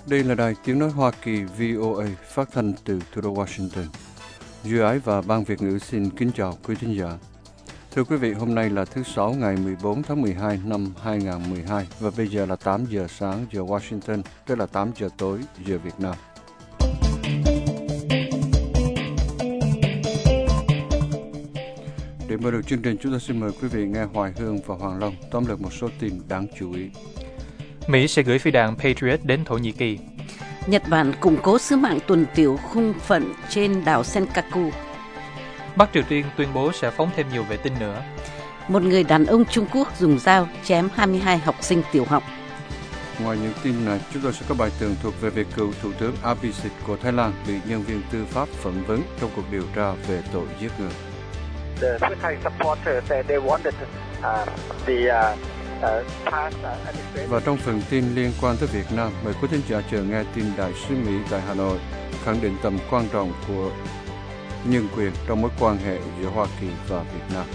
Đây là đài tiếng nói Hoa Kỳ VOA phát thanh từ thủ đô Washington. Duy Ái và Ban Việt ngữ xin kính chào quý thính giả. Thưa quý vị, hôm nay là thứ Sáu ngày 14 tháng 12 năm 2012 và bây giờ là 8 giờ sáng giờ Washington, tức là 8 giờ tối giờ Việt Nam. Để mở đầu chương trình, chúng tôi xin mời quý vị nghe Hoài Hương và Hoàng Long tóm lược một số tin đáng chú ý. Mỹ sẽ gửi phi đạn Patriot đến Thổ Nhĩ Kỳ. Nhật Bản củng cố sứ mạng tuần tiễu không phận trên đảo Senkaku. Bắc Triều Tiên tuyên bố sẽ phóng thêm nhiều vệ tinh nữa. Một người đàn ông Trung Quốc dùng dao chém 22 học sinh tiểu học. Ngoài những tin này, chúng tôi sẽ có bài tường thuật về việc cựu Thủ tướng Abhisit của Thái Lan bị nhân viên tư pháp phỏng vấn trong cuộc điều tra về tội giết người. Và trong phần tin liên quan tới Việt Nam, mời quý thính giả chờ nghe tin đại sứ Mỹ tại Hà Nội khẳng định tầm quan trọng của nhân quyền trong mối quan hệ giữa Hoa Kỳ và Việt Nam.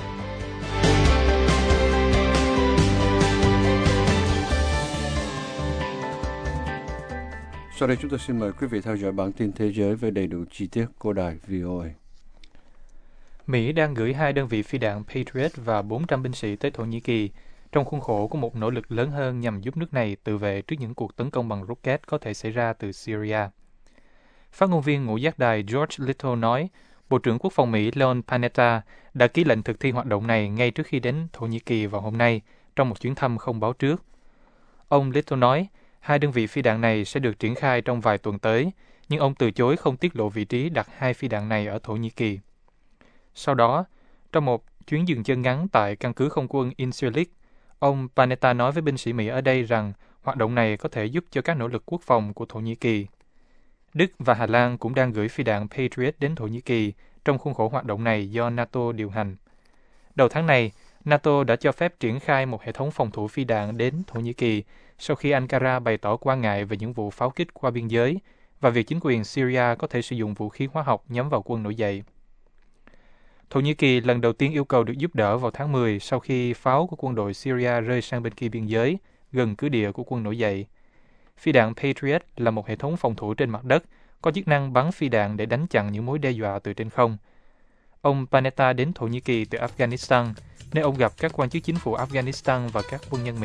Sau đây chúng tôi xin mời quý vị theo dõi bản tin thế giới với đầy đủ chi tiết của đài VOA. Mỹ đang gửi 2 đơn vị phi đạn Patriot và 400 binh sĩ tới Thổ Nhĩ Kỳ trong khuôn khổ của một nỗ lực lớn hơn nhằm giúp nước này tự vệ trước những cuộc tấn công bằng rocket có thể xảy ra từ Syria. Phát ngôn viên ngũ giác đài George Little nói, Bộ trưởng Quốc phòng Mỹ Leon Panetta đã ký lệnh thực thi hoạt động này ngay trước khi đến Thổ Nhĩ Kỳ vào hôm nay, trong một chuyến thăm không báo trước. Ông Little nói, 2 đơn vị phi đạn này sẽ được triển khai trong vài tuần tới, nhưng ông từ chối không tiết lộ vị trí đặt 2 phi đạn này ở Thổ Nhĩ Kỳ. Sau đó, trong một chuyến dừng chân ngắn tại căn cứ không quân Incirlik, ông Panetta nói với binh sĩ Mỹ ở đây rằng hoạt động này có thể giúp cho các nỗ lực quốc phòng của Thổ Nhĩ Kỳ. Đức và Hà Lan cũng đang gửi phi đạn Patriot đến Thổ Nhĩ Kỳ trong khuôn khổ hoạt động này do NATO điều hành. Đầu tháng này, NATO đã cho phép triển khai một hệ thống phòng thủ phi đạn đến Thổ Nhĩ Kỳ sau khi Ankara bày tỏ quan ngại về những vụ pháo kích qua biên giới và việc chính quyền Syria có thể sử dụng vũ khí hóa học nhắm vào quân nổi dậy. Thổ Nhĩ Kỳ lần đầu tiên yêu cầu được giúp đỡ vào tháng 10 sau khi pháo của quân đội Syria rơi sang bên kia biên giới, gần cứ địa của quân nổi dậy. Phi đạn Patriot là một hệ thống phòng thủ trên mặt đất, có chức năng bắn phi đạn để đánh chặn những mối đe dọa từ trên không. Ông Panetta đến Thổ Nhĩ Kỳ từ Afghanistan, nơi ông gặp các quan chức chính phủ Afghanistan và các quân nhân Mỹ.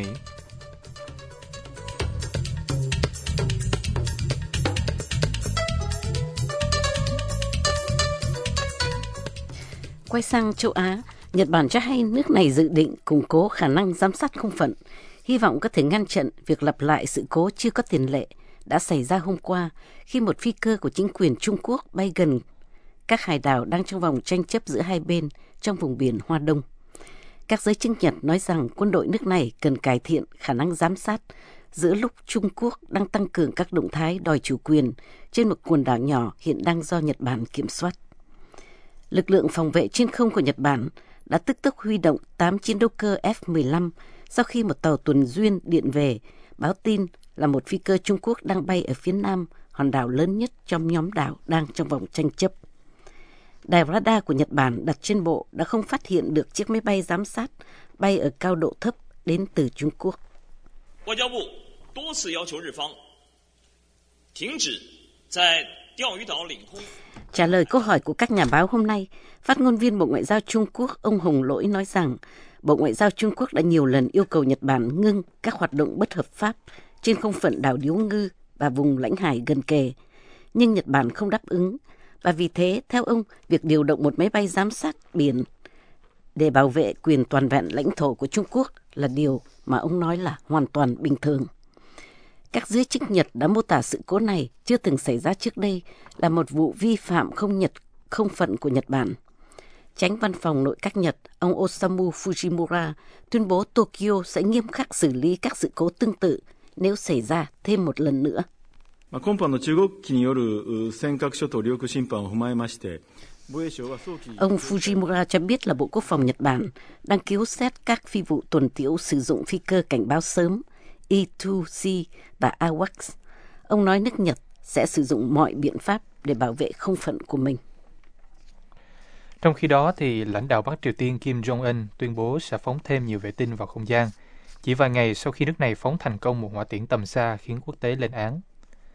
Quay sang châu Á, Nhật Bản cho hay nước này dự định củng cố khả năng giám sát không phận, hy vọng có thể ngăn chặn việc lặp lại sự cố chưa có tiền lệ đã xảy ra hôm qua khi một phi cơ của chính quyền Trung Quốc bay gần các hải đảo đang trong vòng tranh chấp giữa hai bên trong vùng biển Hoa Đông. Các giới chức Nhật nói rằng quân đội nước này cần cải thiện khả năng giám sát giữa lúc Trung Quốc đang tăng cường các động thái đòi chủ quyền trên một quần đảo nhỏ hiện đang do Nhật Bản kiểm soát. Lực lượng phòng vệ trên không của Nhật Bản đã tức tốc huy động 8 chiến đấu cơ F-15 sau khi một tàu tuần duyên điện về báo tin là một phi cơ Trung Quốc đang bay ở phía nam hòn đảo lớn nhất trong nhóm đảo đang trong vòng tranh chấp. Đài radar của Nhật Bản đặt trên bộ đã không phát hiện được chiếc máy bay giám sát bay ở cao độ thấp đến từ Trung Quốc. Trả lời câu hỏi của các nhà báo hôm nay, phát ngôn viên Bộ Ngoại giao Trung Quốc ông Hồng Lỗi nói rằng Bộ Ngoại giao Trung Quốc đã nhiều lần yêu cầu Nhật Bản ngưng các hoạt động bất hợp pháp trên không phận đảo Điếu Ngư và vùng lãnh hải gần kề, nhưng Nhật Bản không đáp ứng, và vì thế, theo ông, việc điều động một máy bay giám sát biển để bảo vệ quyền toàn vẹn lãnh thổ của Trung Quốc là điều mà ông nói là hoàn toàn bình thường. Các giới chức Nhật đã mô tả sự cố này chưa từng xảy ra trước đây là một vụ vi phạm không phận của Nhật Bản. Chánh văn phòng nội các Nhật, ông Osamu Fujimura, tuyên bố Tokyo sẽ nghiêm khắc xử lý các sự cố tương tự nếu xảy ra thêm một lần nữa. Ông Fujimura cho biết là Bộ Quốc phòng Nhật Bản đang cứu xét các phi vụ tuần tiễu sử dụng phi cơ cảnh báo sớm E-2C và AWACS. Ông nói nước Nhật sẽ sử dụng mọi biện pháp để bảo vệ không phận của mình. Trong khi đó, thì lãnh đạo Bắc Triều Tiên Kim Jong-un tuyên bố sẽ phóng thêm nhiều vệ tinh vào không gian, chỉ vài ngày sau khi nước này phóng thành công một hỏa tiễn tầm xa khiến quốc tế lên án.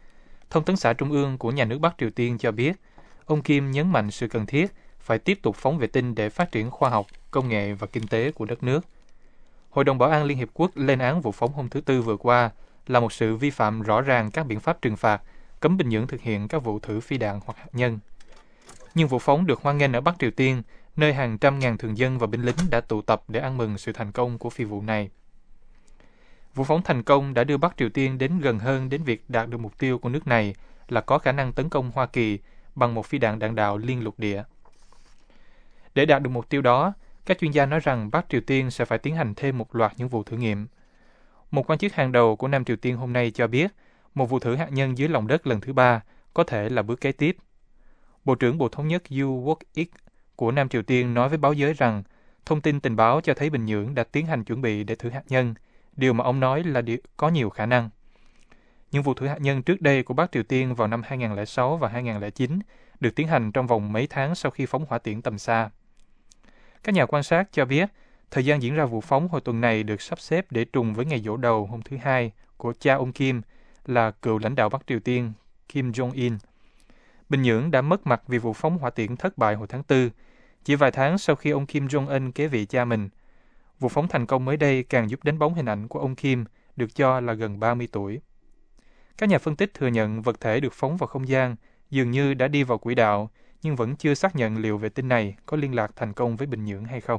Thông tấn xã Trung ương của nhà nước Bắc Triều Tiên cho biết, ông Kim nhấn mạnh sự cần thiết phải tiếp tục phóng vệ tinh để phát triển khoa học, công nghệ và kinh tế của đất nước. Hội đồng Bảo an Liên Hiệp Quốc lên án vụ phóng hôm thứ Tư vừa qua là một sự vi phạm rõ ràng các biện pháp trừng phạt, cấm Bình Nhưỡng thực hiện các vụ thử phi đạn hoặc hạt nhân. Nhưng vụ phóng được hoan nghênh ở Bắc Triều Tiên, nơi hàng trăm ngàn thường dân và binh lính đã tụ tập để ăn mừng sự thành công của phi vụ này. Vụ phóng thành công đã đưa Bắc Triều Tiên đến gần hơn đến việc đạt được mục tiêu của nước này là có khả năng tấn công Hoa Kỳ bằng một phi đạn đạn đạo liên lục địa. Để đạt được mục tiêu đó, các chuyên gia nói rằng Bắc Triều Tiên sẽ phải tiến hành thêm một loạt những vụ thử nghiệm. Một quan chức hàng đầu của Nam Triều Tiên hôm nay cho biết, một vụ thử hạt nhân dưới lòng đất lần thứ 3 có thể là bước kế tiếp. Bộ trưởng Bộ Thống nhất Yoo Wook-ik của Nam Triều Tiên nói với báo giới rằng thông tin tình báo cho thấy Bình Nhưỡng đã tiến hành chuẩn bị để thử hạt nhân, điều mà ông nói là có nhiều khả năng. Những vụ thử hạt nhân trước đây của Bắc Triều Tiên vào năm 2006 và 2009 được tiến hành trong vòng mấy tháng sau khi phóng hỏa tiễn tầm xa. Các nhà quan sát cho biết, thời gian diễn ra vụ phóng hồi tuần này được sắp xếp để trùng với ngày giỗ đầu hôm thứ Hai của cha ông Kim, là cựu lãnh đạo Bắc Triều Tiên Kim Jong-un. Bình Nhưỡng đã mất mặt vì vụ phóng hỏa tiễn thất bại hồi tháng 4, chỉ vài tháng sau khi ông Kim Jong-un kế vị cha mình. Vụ phóng thành công mới đây càng giúp đánh bóng hình ảnh của ông Kim, được cho là gần 30 tuổi. Các nhà phân tích thừa nhận vật thể được phóng vào không gian dường như đã đi vào quỹ đạo, nhưng vẫn chưa xác nhận liệu vệ tinh này có liên lạc thành công với Bình Nhưỡng hay không.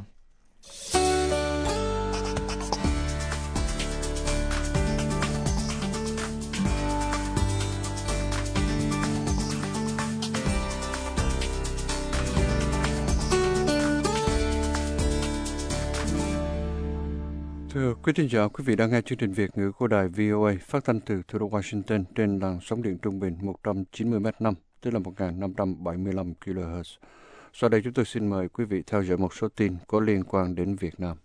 Thưa quý thính giả, quý vị đang nghe chương trình Việt ngữ của đài VOA phát thanh từ thủ đô Washington trên làn sóng điện trung bình 190m5, tức là 1575 kHz. Sau đây chúng tôi xin mời quý vị theo dõi một số tin có liên quan đến Việt Nam.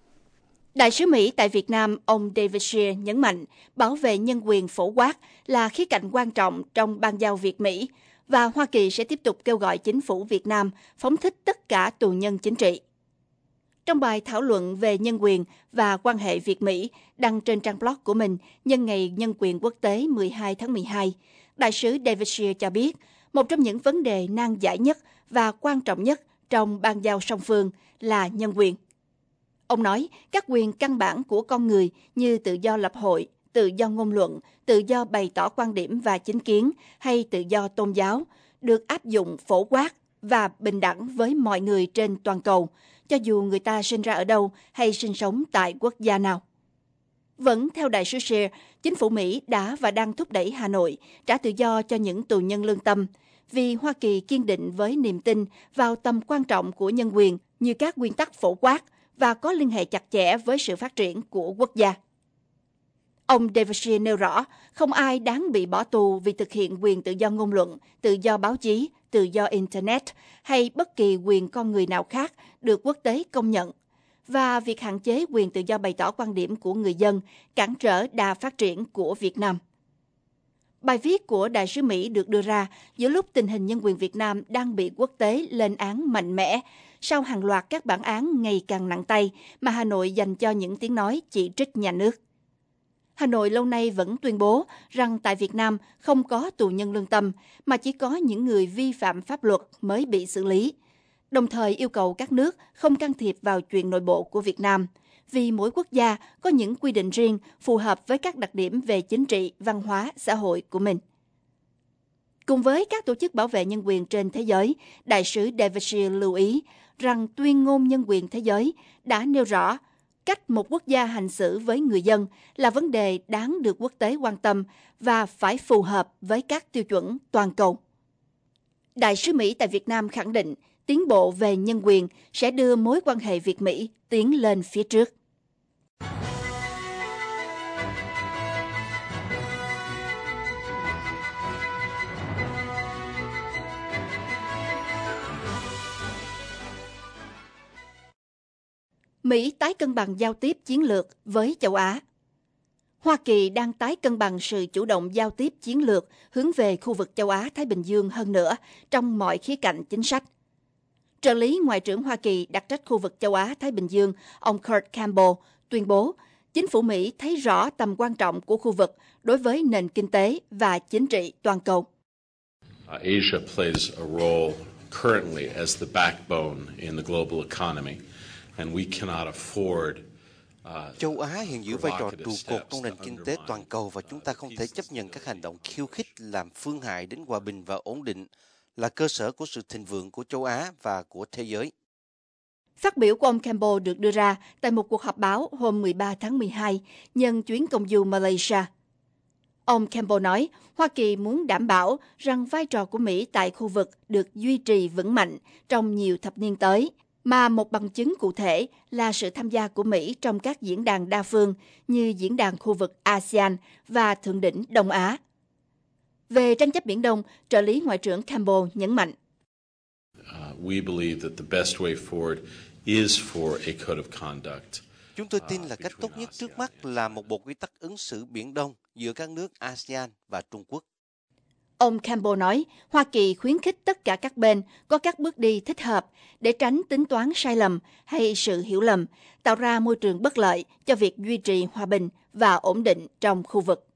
Đại sứ Mỹ tại Việt Nam, ông David Shear nhấn mạnh bảo vệ nhân quyền phổ quát là khía cạnh quan trọng trong ban giao Việt-Mỹ và Hoa Kỳ sẽ tiếp tục kêu gọi chính phủ Việt Nam phóng thích tất cả tù nhân chính trị. Trong bài thảo luận về nhân quyền và quan hệ Việt-Mỹ đăng trên trang blog của mình nhân ngày Nhân quyền Quốc tế 12 tháng 12, Đại sứ David Shear cho biết một trong những vấn đề nan giải nhất và quan trọng nhất trong ban giao song phương là nhân quyền. Ông nói các quyền căn bản của con người như tự do lập hội, tự do ngôn luận, tự do bày tỏ quan điểm và chính kiến hay tự do tôn giáo được áp dụng phổ quát và bình đẳng với mọi người trên toàn cầu, cho dù người ta sinh ra ở đâu hay sinh sống tại quốc gia nào. Vẫn theo đại sứ Shear, chính phủ Mỹ đã và đang thúc đẩy Hà Nội trả tự do cho những tù nhân lương tâm, vì Hoa Kỳ kiên định với niềm tin vào tầm quan trọng của nhân quyền như các nguyên tắc phổ quát và có liên hệ chặt chẽ với sự phát triển của quốc gia. Ông David Shear nêu rõ, không ai đáng bị bỏ tù vì thực hiện quyền tự do ngôn luận, tự do báo chí, tự do Internet hay bất kỳ quyền con người nào khác được quốc tế công nhận, và việc hạn chế quyền tự do bày tỏ quan điểm của người dân cản trở đà phát triển của Việt Nam. Bài viết của đại sứ Mỹ được đưa ra giữa lúc tình hình nhân quyền Việt Nam đang bị quốc tế lên án mạnh mẽ sau hàng loạt các bản án ngày càng nặng tay mà Hà Nội dành cho những tiếng nói chỉ trích nhà nước. Hà Nội lâu nay vẫn tuyên bố rằng tại Việt Nam không có tù nhân lương tâm, mà chỉ có những người vi phạm pháp luật mới bị xử lý, đồng thời yêu cầu các nước không can thiệp vào chuyện nội bộ của Việt Nam, vì mỗi quốc gia có những quy định riêng phù hợp với các đặc điểm về chính trị, văn hóa, xã hội của mình. Cùng với các tổ chức bảo vệ nhân quyền trên thế giới, đại sứ David Shear lưu ý rằng tuyên ngôn nhân quyền thế giới đã nêu rõ cách một quốc gia hành xử với người dân là vấn đề đáng được quốc tế quan tâm và phải phù hợp với các tiêu chuẩn toàn cầu. Đại sứ Mỹ tại Việt Nam khẳng định tiến bộ về nhân quyền sẽ đưa mối quan hệ Việt-Mỹ tiến lên phía trước. Mỹ tái cân bằng giao tiếp chiến lược với châu Á. Hoa Kỳ đang tái cân bằng sự chủ động giao tiếp chiến lược hướng về khu vực châu Á-Thái Bình Dương hơn nữa trong mọi khía cạnh chính sách. Trợ lý Ngoại trưởng Hoa Kỳ đặc trách khu vực châu Á-Thái Bình Dương, ông Kurt Campbell, tuyên bố chính phủ Mỹ thấy rõ tầm quan trọng của khu vực đối với nền kinh tế và chính trị toàn cầu. Asia plays a role currently as the backbone in the global economy, and we cannot afford Châu Á hiện giữ vai trò trụ cột trong nền kinh tế toàn cầu và chúng ta không thể chấp nhận các hành động khiêu khích làm phương hại đến hòa bình và ổn định, là cơ sở của sự thịnh vượng của châu Á và của thế giới. Phát biểu của ông Campbell được đưa ra tại một cuộc họp báo hôm 13 tháng 12 nhân chuyến công du Malaysia. Ông Campbell nói Hoa Kỳ muốn đảm bảo rằng vai trò của Mỹ tại khu vực được duy trì vững mạnh trong nhiều thập niên tới, mà một bằng chứng cụ thể là sự tham gia của Mỹ trong các diễn đàn đa phương như diễn đàn khu vực ASEAN và Thượng đỉnh Đông Á. Về tranh chấp Biển Đông, trợ lý Ngoại trưởng Campbell nhấn mạnh. We believe that the best way forward is for a code of conduct. Chúng tôi tin là cách tốt nhất trước mắt là một bộ quy tắc ứng xử Biển Đông giữa các nước ASEAN và Trung Quốc. Ông Campbell nói Hoa Kỳ khuyến khích tất cả các bên có các bước đi thích hợp để tránh tính toán sai lầm hay sự hiểu lầm, tạo ra môi trường bất lợi cho việc duy trì hòa bình và ổn định trong khu vực.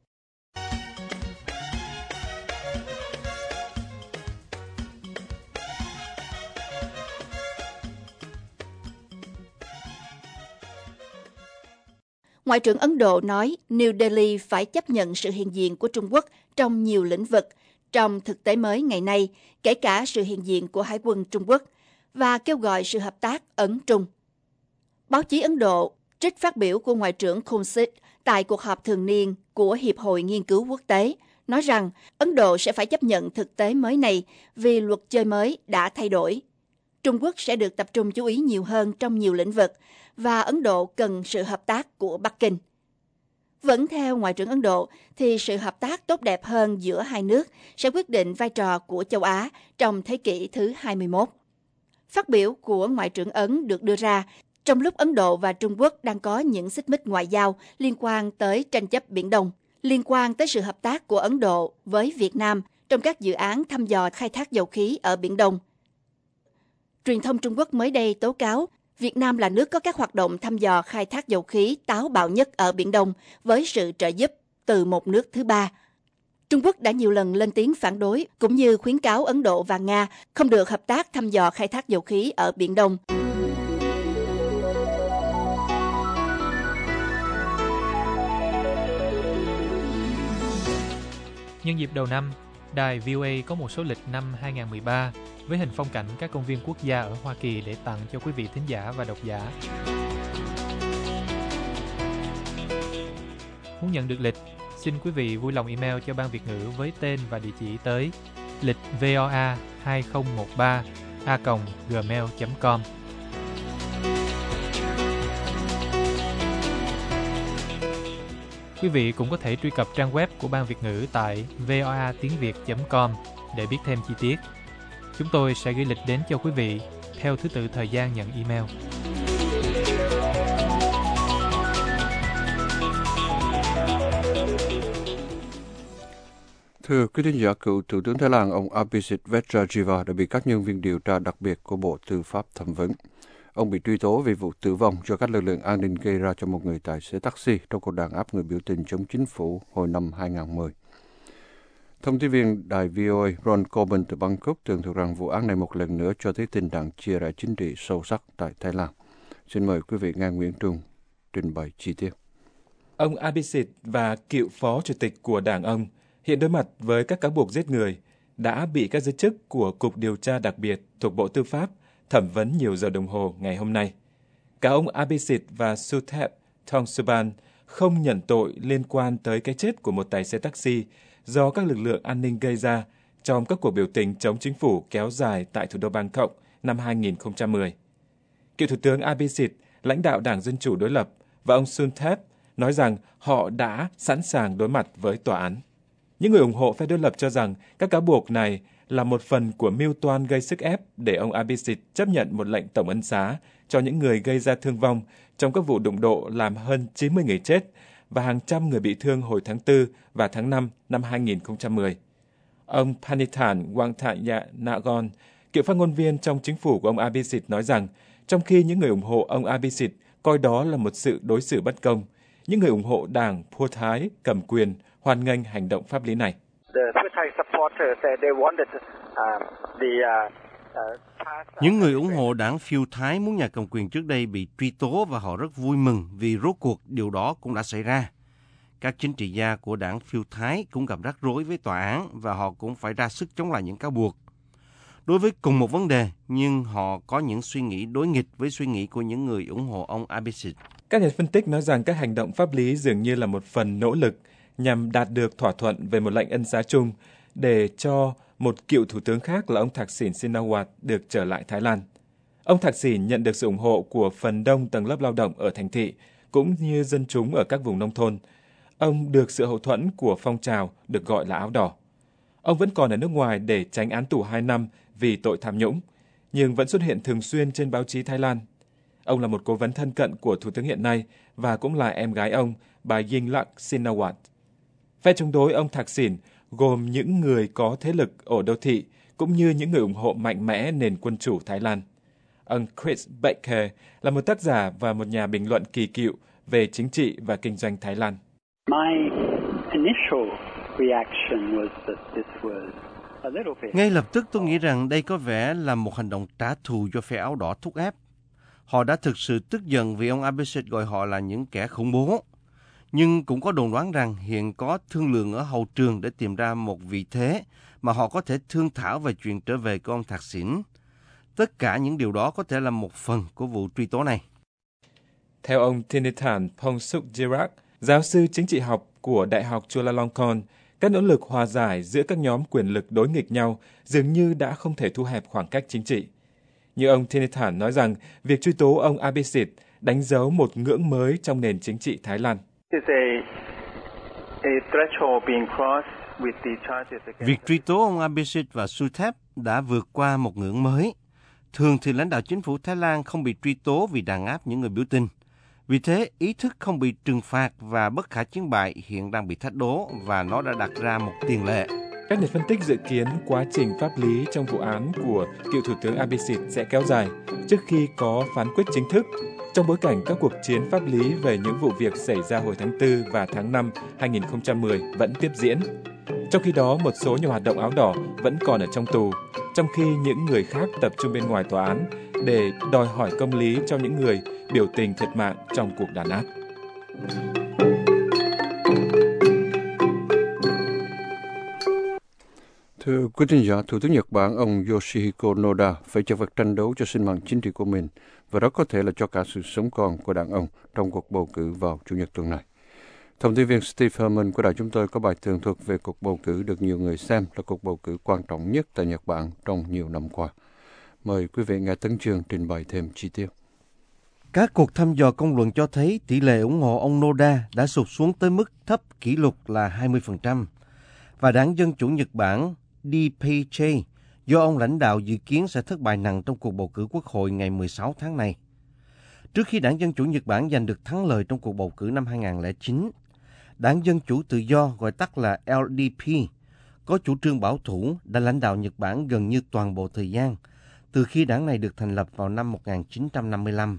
Ngoại trưởng Ấn Độ nói New Delhi phải chấp nhận sự hiện diện của Trung Quốc trong nhiều lĩnh vực trong thực tế mới ngày nay, kể cả sự hiện diện của Hải quân Trung Quốc, và kêu gọi sự hợp tác Ấn-Trung. Báo chí Ấn Độ trích phát biểu của Ngoại trưởng Khunsit tại cuộc họp thường niên của Hiệp hội Nghiên cứu Quốc tế, nói rằng Ấn Độ sẽ phải chấp nhận thực tế mới này vì luật chơi mới đã thay đổi. Trung Quốc sẽ được tập trung chú ý nhiều hơn trong nhiều lĩnh vực, và Ấn Độ cần sự hợp tác của Bắc Kinh. Vẫn theo Ngoại trưởng Ấn Độ, thì sự hợp tác tốt đẹp hơn giữa hai nước sẽ quyết định vai trò của châu Á trong thế kỷ thứ 21. Phát biểu của Ngoại trưởng Ấn được đưa ra trong lúc Ấn Độ và Trung Quốc đang có những xích mích ngoại giao liên quan tới tranh chấp Biển Đông, liên quan tới sự hợp tác của Ấn Độ với Việt Nam trong các dự án thăm dò khai thác dầu khí ở Biển Đông. Truyền thông Trung Quốc mới đây tố cáo Việt Nam là nước có các hoạt động thăm dò khai thác dầu khí táo bạo nhất ở Biển Đông với sự trợ giúp từ một nước thứ ba. Trung Quốc đã nhiều lần lên tiếng phản đối cũng như khuyến cáo Ấn Độ và Nga không được hợp tác thăm dò khai thác dầu khí ở Biển Đông. Nhân dịp đầu năm, đài VOA có một số lịch năm 2013 với hình phong cảnh các công viên quốc gia ở Hoa Kỳ để tặng cho quý vị thính giả và độc giả. Muốn nhận được lịch, xin quý vị vui lòng email cho Ban Việt ngữ với tên và địa chỉ tới lịch voa2013a@gmail.com. Quý vị cũng có thể truy cập trang web của Ban Việt ngữ tại voatiengviet.com để biết thêm chi tiết. Chúng tôi sẽ gửi lịch đến cho quý vị theo thứ tự thời gian nhận email. Thưa quý thính giả, cựu Thủ tướng Thái Lan ông Abhisit Vejjajiva đã bị các nhân viên điều tra đặc biệt của Bộ Tư pháp thẩm vấn. Ông bị truy tố vì vụ tử vong do các lực lượng an ninh gây ra cho một người tài xế taxi trong cuộc đàn áp người biểu tình chống chính phủ hồi năm 2010. Thông tin viên đài VOA Ron Corbin từ Bangkok tường thuật rằng vụ án này một lần nữa cho thấy tình trạng chia rẽ chính trị sâu sắc tại Thái Lan. Xin mời quý vị nghe Nguyễn Trung trình bày chi tiết. Ông Abhisit và cựu phó chủ tịch của đảng ông hiện đối mặt với các cáo buộc giết người, đã bị các giới chức của Cục Điều tra đặc biệt thuộc Bộ Tư pháp thẩm vấn nhiều giờ đồng hồ ngày hôm nay. Cả ông Abhisit và Suthep Thongsuban không nhận tội liên quan tới cái chết của một tài xế taxi do các lực lượng an ninh gây ra trong các cuộc biểu tình chống chính phủ kéo dài tại thủ đô Bangkok năm 2010. Cựu Thủ tướng Abhisit, lãnh đạo Đảng Dân Chủ đối lập, và ông Suthep nói rằng họ đã sẵn sàng đối mặt với tòa án. Những người ủng hộ phe đối lập cho rằng các cáo buộc này là một phần của mưu toan gây sức ép để ông Abhisit chấp nhận một lệnh tổng ân xá cho những người gây ra thương vong trong các vụ đụng độ làm hơn 90 người chết và hàng trăm người bị thương hồi tháng 4 và tháng 5 năm 2010. Ông Panithan Wongthanagon, cựu phát ngôn viên trong chính phủ của ông Abhisit nói rằng trong khi những người ủng hộ ông Abhisit coi đó là một sự đối xử bất công, những người ủng hộ đảng Phua Thái cầm quyền hoan nghênh hành động pháp lý này. Những người ủng hộ đảng Pheu Thái muốn nhà cầm quyền trước đây bị truy tố và họ rất vui mừng vì rốt cuộc điều đó cũng đã xảy ra. Các chính trị gia của đảng Pheu Thái cũng gặp rắc rối với tòa án và họ cũng phải ra sức chống lại những cáo buộc. Đối với cùng một vấn đề, nhưng họ có những suy nghĩ đối nghịch với suy nghĩ của những người ủng hộ ông Abhisit. Các nhà phân tích nói rằng các hành động pháp lý dường như là một phần nỗ lực nhằm đạt được thỏa thuận về một lệnh ân xá chung để cho một cựu thủ tướng khác là ông Thaksin Shinawatra được trở lại Thái Lan. Ông Thaksin nhận được sự ủng hộ của phần đông tầng lớp lao động ở thành thị, cũng như dân chúng ở các vùng nông thôn. Ông được sự hậu thuẫn của phong trào được gọi là áo đỏ. Ông vẫn còn ở nước ngoài để tránh án tù 2 năm vì tội tham nhũng, nhưng vẫn xuất hiện thường xuyên trên báo chí Thái Lan. Ông là một cố vấn thân cận của thủ tướng hiện nay và cũng là em gái ông, bà Yingluck Shinawatra. Phe chống đối ông Thaksin gồm những người có thế lực ở đô thị cũng như những người ủng hộ mạnh mẽ nền quân chủ Thái Lan. Ông Chris Baker là một tác giả và một nhà bình luận kỳ cựu về chính trị và kinh doanh Thái Lan. Ngay lập tức tôi nghĩ rằng đây có vẻ là một hành động trả thù do phe áo đỏ thúc ép. Họ đã thực sự tức giận vì ông Abhisit gọi họ là những kẻ khủng bố. Nhưng cũng có đồn đoán rằng hiện có thương lượng ở hậu trường để tìm ra một vị thế mà họ có thể thương thảo về chuyện trở về của ông Thaksin. Tất cả những điều đó có thể là một phần của vụ truy tố này. Theo ông Thinithan Pongsudhirak, giáo sư chính trị học của Đại học Chulalongkorn, các nỗ lực hòa giải giữa các nhóm quyền lực đối nghịch nhau dường như đã không thể thu hẹp khoảng cách chính trị. Như ông Thinithan nói rằng, việc truy tố ông Abhisit đánh dấu một ngưỡng mới trong nền chính trị Thái Lan. Việc truy tố ông Abhisit và Suthep đã vượt qua một ngưỡng mới. Thường thì lãnh đạo chính phủ Thái Lan không bị truy tố vì đàn áp những người biểu tình. Vì thế, ý thức không bị trừng phạt và bất khả chiến bại hiện đang bị thách đố và nó đã đặt ra một tiền lệ. Các nhà phân tích dự kiến quá trình pháp lý trong vụ án của cựu thủ tướng Abhisit sẽ kéo dài trước khi có phán quyết chính thức, trong bối cảnh các cuộc chiến pháp lý về những vụ việc xảy ra hồi tháng 4 và tháng 5 2010 vẫn tiếp diễn. Trong khi đó, một số nhà hoạt động áo đỏ vẫn còn ở trong tù, trong khi những người khác tập trung bên ngoài tòa án để đòi hỏi công lý cho những người biểu tình thiệt mạng trong cuộc đàn áp. Thưa quý thính giả, Thủ tướng Nhật Bản ông Yoshihiko Noda phải chật vật tranh đấu cho sinh mạng chính trị của mình, và đó có thể là cho cả sự sống còn của đảng ông trong cuộc bầu cử vào Chủ nhật tuần này. Thông tin viên Steve Herman của đài chúng tôi có bài tường thuật về cuộc bầu cử được nhiều người xem là cuộc bầu cử quan trọng nhất tại Nhật Bản trong nhiều năm qua. Mời quý vị nghe Tấn Chương trình bày thêm chi tiết. Các cuộc thăm dò công luận cho thấy tỷ lệ ủng hộ ông Noda đã sụt xuống tới mức thấp kỷ lục là 20%, và đảng Dân Chủ Nhật Bản DPJ do ông lãnh đạo dự kiến sẽ thất bại nặng trong cuộc bầu cử quốc hội ngày 16 tháng này. Trước khi đảng Dân Chủ Nhật Bản giành được thắng lợi trong cuộc bầu cử năm 2009, đảng Dân Chủ Tự Do, gọi tắt là LDP, có chủ trương bảo thủ, đã lãnh đạo Nhật Bản gần như toàn bộ thời gian, từ khi đảng này được thành lập vào năm 1955.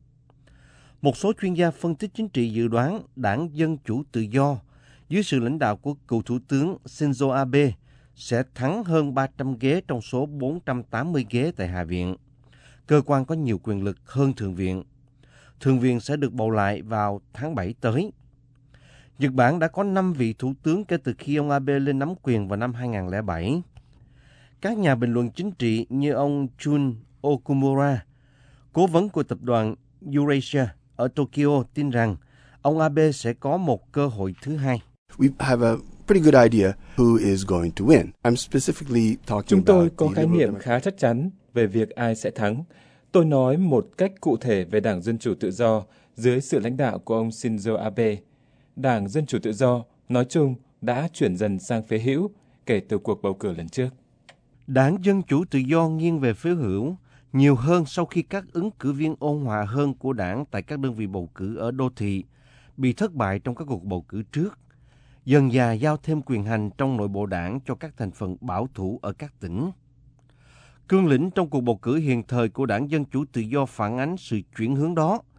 Một số chuyên gia phân tích chính trị dự đoán đảng Dân Chủ Tự Do, dưới sự lãnh đạo của cựu Thủ tướng Shinzo Abe, sẽ thắng hơn 300 ghế trong số 480 ghế tại Hạ viện, cơ quan có nhiều quyền lực hơn Thượng viện. Thượng viện sẽ được bầu lại vào tháng 7 tới. Nhật Bản đã có 5 vị thủ tướng kể từ khi ông Abe lên nắm quyền vào năm 2007. Các nhà bình luận chính trị như ông Jun Okumura, cố vấn của tập đoàn Eurasia ở Tokyo, tin rằng ông Abe sẽ có một cơ hội thứ hai. We have a pretty good idea who is going to win. I'm specifically talking Chúng tôi about có khái niệm khá chắc chắn về việc ai sẽ thắng. Tôi nói một cách cụ thể về Đảng Dân Chủ Tự Do dưới sự lãnh đạo của ông Shinzo Abe. Đảng Dân Chủ Tự Do, nói chung, đã chuyển dần sang phía hữu kể từ cuộc bầu cử lần trước. Đảng Dân Chủ Tự Do nghiêng về phía hữu nhiều hơn sau khi các ứng cử viên ôn hòa hơn của đảng tại các đơn vị bầu cử ở đô thị bị thất bại trong các cuộc bầu cử trước, dần dà giao thêm quyền hành trong nội bộ đảng cho các thành phần bảo thủ ở các tỉnh. Cương lĩnh trong cuộc bầu cử hiện thời của đảng Dân Chủ Tự Do phản ánh sự chuyển hướng đó,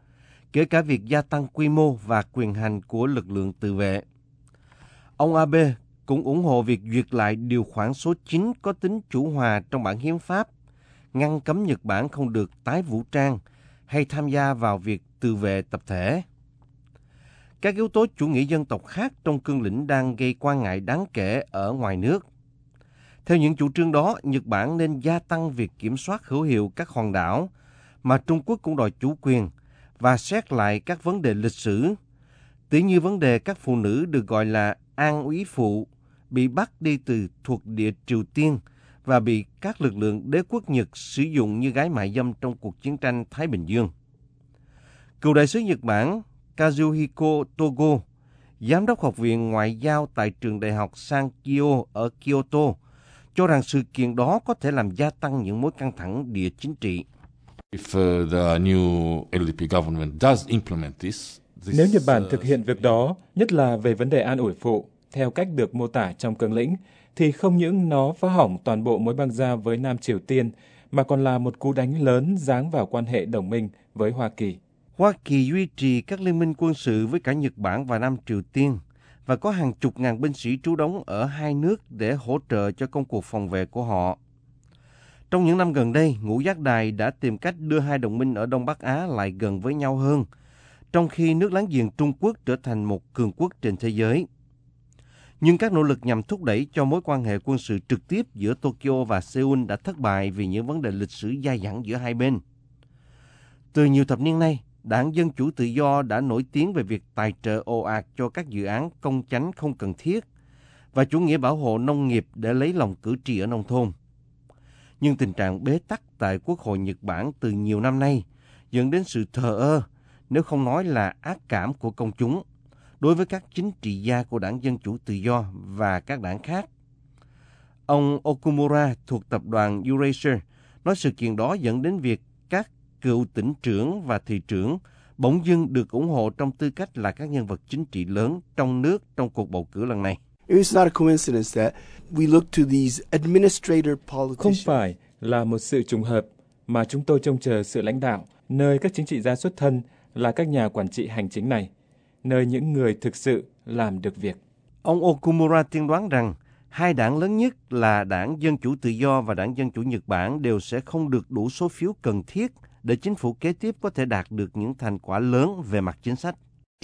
kể cả việc gia tăng quy mô và quyền hành của lực lượng tự vệ. Ông Abe cũng ủng hộ việc duyệt lại điều khoản số 9 có tính chủ hòa trong bản hiến pháp, ngăn cấm Nhật Bản không được tái vũ trang hay tham gia vào việc tự vệ tập thể. Các yếu tố chủ nghĩa dân tộc khác trong cương lĩnh đang gây quan ngại đáng kể ở ngoài nước. Theo những chủ trương đó, Nhật Bản nên gia tăng việc kiểm soát hữu hiệu các hòn đảo mà Trung Quốc cũng đòi chủ quyền và xét lại các vấn đề lịch sử, tỉ như vấn đề các phụ nữ được gọi là an úy phụ bị bắt đi từ thuộc địa Triều Tiên và bị các lực lượng đế quốc Nhật sử dụng như gái mại dâm trong cuộc chiến tranh Thái Bình Dương. Cựu đại sứ Nhật Bản Kazuhiko Togo, giám đốc học viện ngoại giao tại trường đại học Sankyo ở Kyoto, cho rằng sự kiện đó có thể làm gia tăng những mối căng thẳng địa chính trị. Nếu Nhật Bản thực hiện việc đó, nhất là về vấn đề an ủi phụ, theo cách được mô tả trong cương lĩnh, thì không những nó phá hỏng toàn bộ mối bang giao với Nam Triều Tiên, mà còn là một cú đánh lớn giáng vào quan hệ đồng minh với Hoa Kỳ. Hoa Kỳ duy trì các liên minh quân sự với cả Nhật Bản và Nam Triều Tiên và có hàng chục ngàn binh sĩ trú đóng ở hai nước để hỗ trợ cho công cuộc phòng vệ của họ. Trong những năm gần đây, Ngũ Giác Đài đã tìm cách đưa hai đồng minh ở Đông Bắc Á lại gần với nhau hơn, trong khi nước láng giềng Trung Quốc trở thành một cường quốc trên thế giới. Nhưng các nỗ lực nhằm thúc đẩy cho mối quan hệ quân sự trực tiếp giữa Tokyo và Seoul đã thất bại vì những vấn đề lịch sử dai dẳng giữa hai bên. Từ nhiều thập niên nay, Đảng Dân Chủ Tự Do đã nổi tiếng về việc tài trợ ồ ạt cho các dự án công chánh không cần thiết và chủ nghĩa bảo hộ nông nghiệp để lấy lòng cử tri ở nông thôn. Nhưng tình trạng bế tắc tại Quốc hội Nhật Bản từ nhiều năm nay dẫn đến sự thờ ơ, nếu không nói là ác cảm của công chúng, đối với các chính trị gia của Đảng Dân Chủ Tự Do và các đảng khác. Ông Okumura thuộc tập đoàn Eurasia nói sự kiện đó dẫn đến việc các cựu tỉnh trưởng và thị trưởng bỗng dưng được ủng hộ trong tư cách là các nhân vật chính trị lớn trong nước trong cuộc bầu cử lần này. Không phải là một sự trùng hợp mà chúng tôi trông chờ sự lãnh đạo, nơi các chính trị gia xuất thân là các nhà quản trị hành chính này, nơi những người thực sự làm được việc. Ông Okumura tiên đoán rằng hai đảng lớn nhất là Đảng Dân Chủ Tự Do và Đảng Dân Chủ Nhật Bản đều sẽ không được đủ số phiếu cần thiết để chính phủ kế tiếp có thể đạt được những thành quả lớn về mặt chính sách.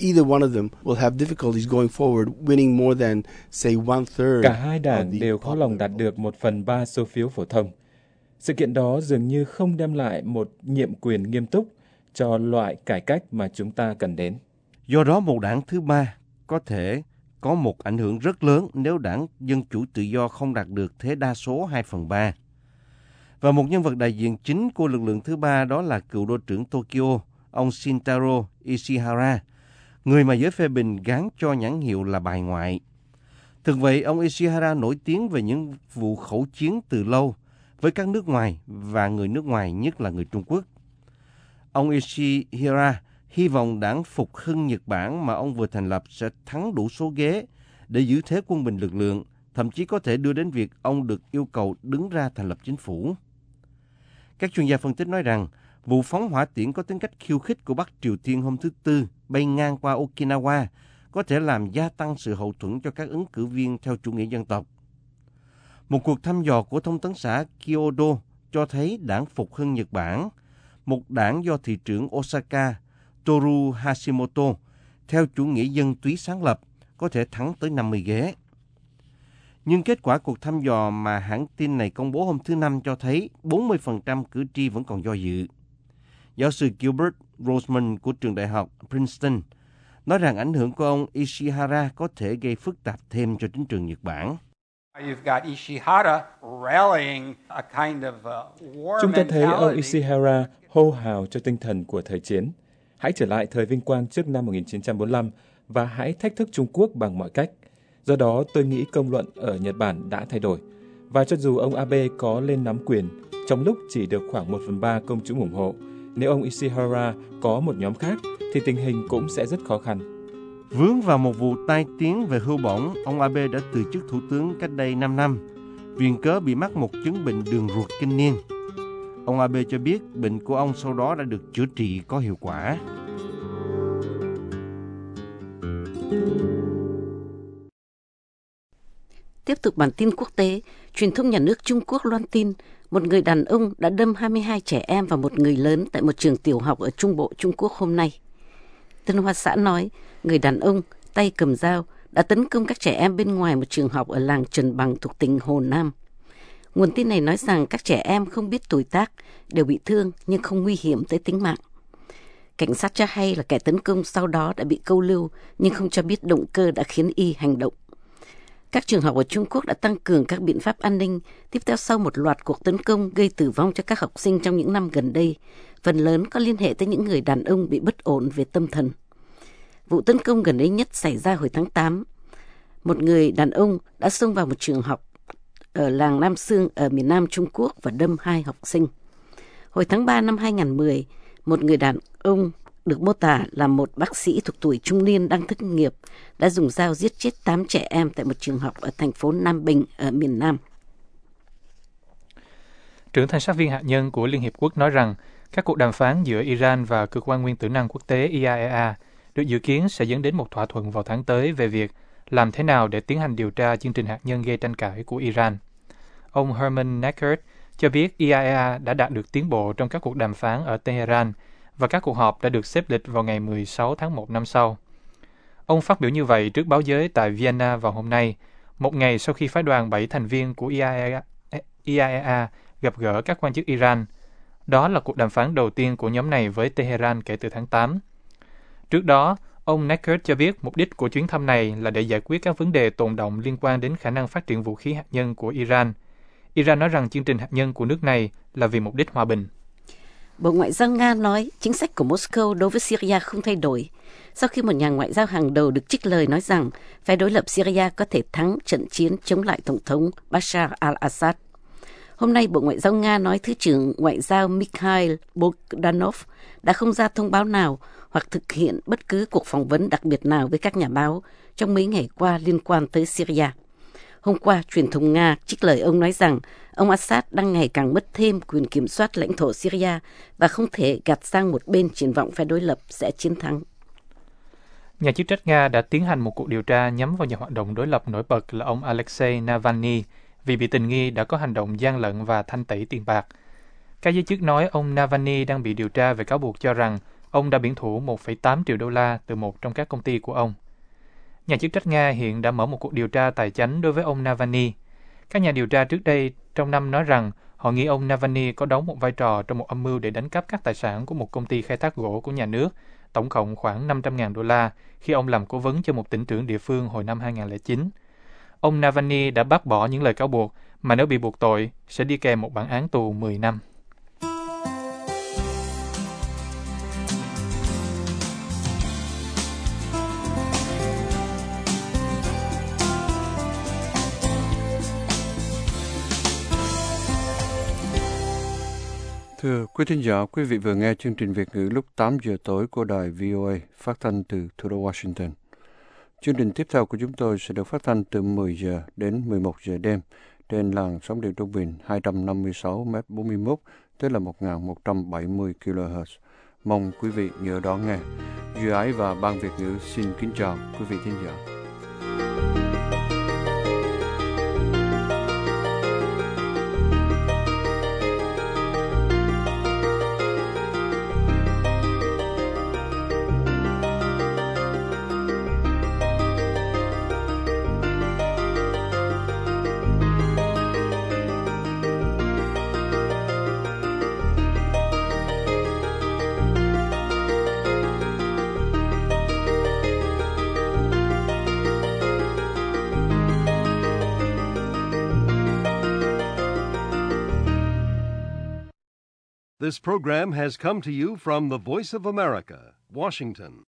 Cả hai đảng đều khó lòng đạt được 1/3 số phiếu phổ thông. Sự kiện đó dường như không đem lại một nhiệm quyền nghiêm túc cho loại cải cách mà chúng ta cần đến. Do đó, một đảng thứ ba có thể có một ảnh hưởng rất lớn nếu Đảng Dân Chủ Tự Do không đạt được thế đa số 2/3. Và một nhân vật đại diện chính của lực lượng thứ ba đó là cựu đô trưởng Tokyo, ông Shintaro Ishihara, người mà giới phê bình gán cho nhãn hiệu là bài ngoại. Thực vậy, ông Ishihara nổi tiếng về những vụ khẩu chiến từ lâu với các nước ngoài và người nước ngoài, nhất là người Trung Quốc. Ông Ishihara hy vọng đảng Phục hưng Nhật Bản mà ông vừa thành lập sẽ thắng đủ số ghế để giữ thế quân bình lực lượng, thậm chí có thể đưa đến việc ông được yêu cầu đứng ra thành lập chính phủ. Các chuyên gia phân tích nói rằng, vụ phóng hỏa tiễn có tính cách khiêu khích của Bắc Triều Tiên hôm thứ Tư bay ngang qua Okinawa có thể làm gia tăng sự hậu thuẫn cho các ứng cử viên theo chủ nghĩa dân tộc. Một cuộc thăm dò của thông tấn xã Kyodo cho thấy đảng Phục hưng Nhật Bản, một đảng do thị trưởng Osaka Toru Hashimoto theo chủ nghĩa dân túy sáng lập, có thể thắng tới 50 ghế. Nhưng kết quả cuộc thăm dò mà hãng tin này công bố hôm thứ Năm cho thấy 40% cử tri vẫn còn do dự. Giáo sư Gilbert Roseman của trường đại học Princeton nói rằng ảnh hưởng của ông Ishihara có thể gây phức tạp thêm cho chính trường Nhật Bản. Chúng ta thấy ông Ishihara hô hào cho tinh thần của thời chiến. Hãy trở lại thời vinh quang trước năm 1945 và hãy thách thức Trung Quốc bằng mọi cách. Do đó, tôi nghĩ công luận ở Nhật Bản đã thay đổi. Và cho dù ông Abe có lên nắm quyền, trong lúc chỉ được khoảng 1/3 công chúng ủng hộ, nếu ông Ishihara có một nhóm khác, thì tình hình cũng sẽ rất khó khăn. Vướng vào một vụ tai tiếng về hưu bổng, ông Abe đã từ chức thủ tướng cách đây 5 năm, viện cớ bị mắc một chứng bệnh đường ruột kinh niên. Ông Abe cho biết bệnh của ông sau đó đã được chữa trị có hiệu quả. Tiếp tục bản tin quốc tế, truyền thông nhà nước Trung Quốc loan tin một người đàn ông đã đâm 22 trẻ em và một người lớn tại một trường tiểu học ở Trung Bộ Trung Quốc hôm nay. Tân Hoa Xã nói người đàn ông tay cầm dao đã tấn công các trẻ em bên ngoài một trường học ở làng Trần Bằng thuộc tỉnh Hồ Nam. Nguồn tin này nói rằng các trẻ em không biết tuổi tác, đều bị thương nhưng không nguy hiểm tới tính mạng. Cảnh sát cho hay là kẻ tấn công sau đó đã bị câu lưu nhưng không cho biết động cơ đã khiến y hành động. Các trường học ở Trung Quốc đã tăng cường các biện pháp an ninh tiếp theo sau một loạt cuộc tấn công gây tử vong cho các học sinh trong những năm gần đây, phần lớn có liên hệ tới những người đàn ông bị bất ổn về tâm thần. Vụ tấn công gần đây nhất xảy ra hồi tháng 8. Một người đàn ông đã xông vào một trường học ở làng Nam Sương ở miền Nam Trung Quốc và đâm 2 học sinh. Hồi tháng 3 năm 2010, một người đàn ông được mô tả là một bác sĩ thuộc tuổi trung niên đang thất nghiệp đã dùng dao giết chết 8 trẻ em tại một trường học ở thành phố Nam Bình ở miền Nam. Trưởng thanh sát viên hạt nhân của Liên Hiệp Quốc nói rằng các cuộc đàm phán giữa Iran và Cơ quan Nguyên tử năng quốc tế IAEA được dự kiến sẽ dẫn đến một thỏa thuận vào tháng tới về việc làm thế nào để tiến hành điều tra chương trình hạt nhân gây tranh cãi của Iran. Ông Herman Neckert cho biết IAEA đã đạt được tiến bộ trong các cuộc đàm phán ở Tehran và các cuộc họp đã được xếp lịch vào ngày 16 tháng 1 năm sau. Ông phát biểu như vậy trước báo giới tại Vienna vào hôm nay, một ngày sau khi phái đoàn 7 thành viên của IAEA gặp gỡ các quan chức Iran. Đó là cuộc đàm phán đầu tiên của nhóm này với Tehran kể từ tháng 8. Trước đó, ông Neckert cho biết mục đích của chuyến thăm này là để giải quyết các vấn đề tồn đọng liên quan đến khả năng phát triển vũ khí hạt nhân của Iran. Iran nói rằng chương trình hạt nhân của nước này là vì mục đích hòa bình. Bộ Ngoại giao Nga nói chính sách của Moscow đối với Syria không thay đổi, sau khi một nhà ngoại giao hàng đầu được trích lời nói rằng phe đối lập Syria có thể thắng trận chiến chống lại Tổng thống Bashar al-Assad. Hôm nay, Bộ Ngoại giao Nga nói Thứ trưởng Ngoại giao Mikhail Bogdanov đã không ra thông báo nào hoặc thực hiện bất cứ cuộc phỏng vấn đặc biệt nào với các nhà báo trong mấy ngày qua liên quan tới Syria. Hôm qua, truyền thông Nga trích lời ông nói rằng ông Assad đang ngày càng mất thêm quyền kiểm soát lãnh thổ Syria và không thể gạt sang một bên triển vọng phe đối lập sẽ chiến thắng. Nhà chức trách Nga đã tiến hành một cuộc điều tra nhắm vào nhà hoạt động đối lập nổi bật là ông Alexei Navalny vì bị tình nghi đã có hành động gian lận và thanh tẩy tiền bạc. Các giới chức nói ông Navalny đang bị điều tra về cáo buộc cho rằng ông đã biển thủ 1,8 triệu đô la từ một trong các công ty của ông. Nhà chức trách Nga hiện đã mở một cuộc điều tra tài chánh đối với ông Navalny. Các nhà điều tra trước đây trong năm nói rằng họ nghĩ ông Navalny có đóng một vai trò trong một âm mưu để đánh cắp các tài sản của một công ty khai thác gỗ của nhà nước, tổng cộng khoảng 500.000 đô la khi ông làm cố vấn cho một tỉnh trưởng địa phương hồi năm 2009. Ông Navalny đã bác bỏ những lời cáo buộc mà nếu bị buộc tội sẽ đi kèm một bản án tù 10 năm. Thưa quý thính giả, quý vị vừa nghe chương trình Việt ngữ lúc 8 giờ tối của đài VOA phát thanh từ thủ đô Washington. Chương trình tiếp theo của chúng tôi sẽ được phát thanh từ 10 giờ đến 11 giờ đêm trên làn sóng điện trung bình 256 m41, tức là 1.170 kHz. Mong quý vị nhớ đón nghe. Duy Ái và Ban Việt ngữ xin kính chào quý vị thính giả. This program has come to you from the Voice of America, Washington.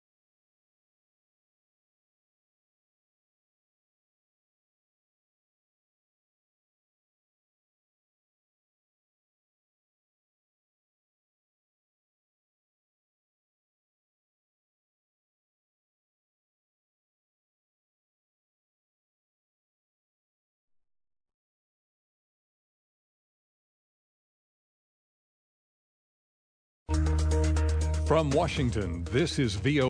From Washington, this is VOA.